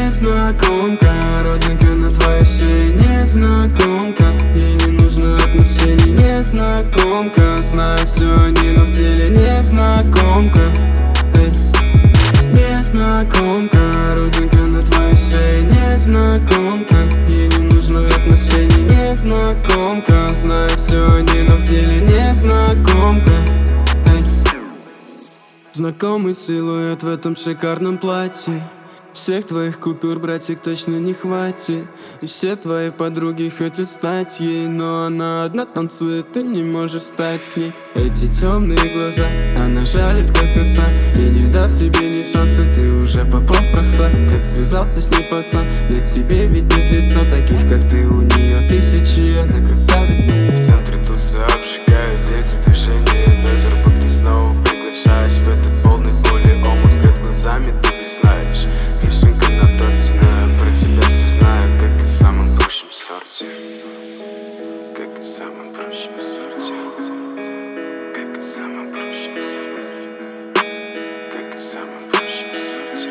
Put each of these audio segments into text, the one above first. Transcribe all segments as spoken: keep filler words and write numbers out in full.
Незнакомка, родинка на твоей шее. Незнакомка, ей не нужно отношений. Незнакомка, знаю все о ней, но в деле незнакомка. Эй. Незнакомка, родинка на твоей шее. Незнакомка, ей не нужно отношений. Незнакомка, знаю все о ней, но в деле незнакомка. Эй. Знакомый силуэт в этом шикарном платье. Всех твоих купюр, братик, точно не хватит. И все твои подруги хотят стать ей, но она одна танцует, ты не можешь стать к ней. Эти темные глаза, она жалит как коса, и не даст тебе ни шанса, ты уже попал в просак. Как связался с ней пацан, на тебе ведь нет лица таких, как ты, у нее тысячи, она красавица. В центре тусы обжигают эти движения бедер, будто снова приглашаешь в этот полный боли омут. Перед глазами ты не знаешь, вишенка на торте, но я про тебя все знаю, как и в самом прочем сорте. Как и в самом прочем сорте. Как и в самом прочем сорте. Как и в самом прочем сорте.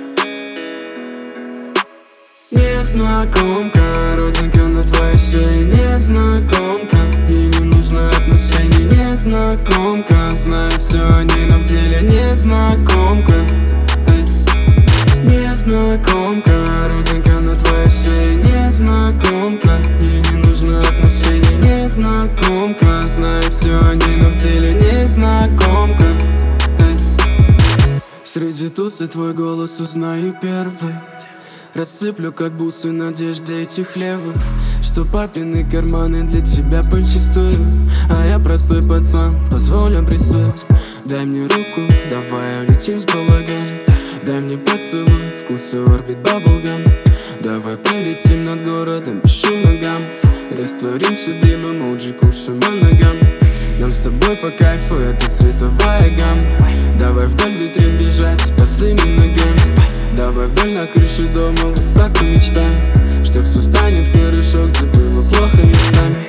Незнакомка, родинка на твоей шее. Незнакомка, ей не нужно отношений. Незнакомка, знаю все о ней, но в деле незнакомка. Эй. Незнакомка, родинка на твоей шее. Незнакомка, ей не нужно отношений. Незнакомка, знаю все о ней, но в деле незнакомка. Эй. Среди тусы твой голос узнаю первый. Рассыплю как бусы надежды этих левых, что папины карманы для тебя почистую. А я простой пацан, позволь обрисую. Дай мне руку, давай улетим с балагами. Дай мне поцелуй, вкус орбит баблгам. Давай полетим над городом без шума гам. Растворимся дымом, оуджи кушаем по ногам. Нам с тобой по кайфу, это цветовая гамма. Давай вдоль витрин бежать с босыми ногами. Давай вдоль на крыше дома, вот так и мечтаем, что все станет хорошо, где было плохо местами.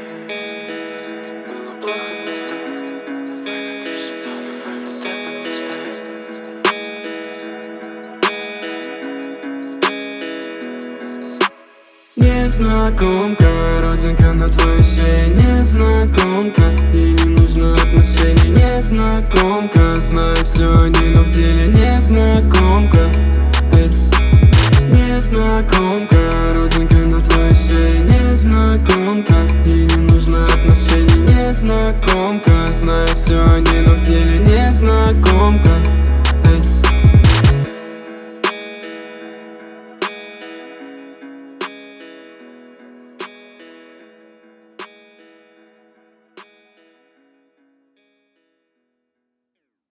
Было плохо местами. На крыше дома, вот так и мечтаем. Незнакомка, родинка на твоей шее. Незнакомка, ей не нужно отношений. Незнакомка, знаю все о ней, но в деле незнакомка. Эй. Незнакомка, родинка на твоей шее. Незнакомка, ей не нужно отношений. Незнакомка, знаю все о ней, но в деле незнакомка.